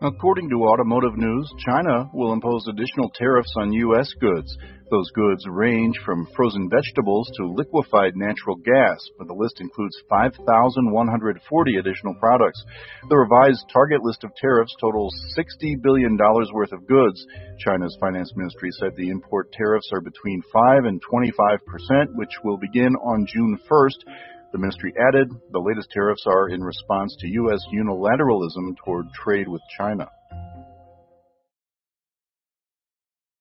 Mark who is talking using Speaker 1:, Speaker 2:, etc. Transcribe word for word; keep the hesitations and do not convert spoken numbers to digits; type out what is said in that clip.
Speaker 1: According to Automotive News, China will impose additional tariffs on U S goods. Those goods range from frozen vegetables to liquefied natural gas, but the list includes five thousand one hundred forty additional products. The revised target list of tariffs totals sixty billion dollars worth of goods. China's finance ministry said the import tariffs are between five and twenty-five percent, which will begin on June first. The ministry added the latest tariffs are in response to U S unilateralism toward trade with China.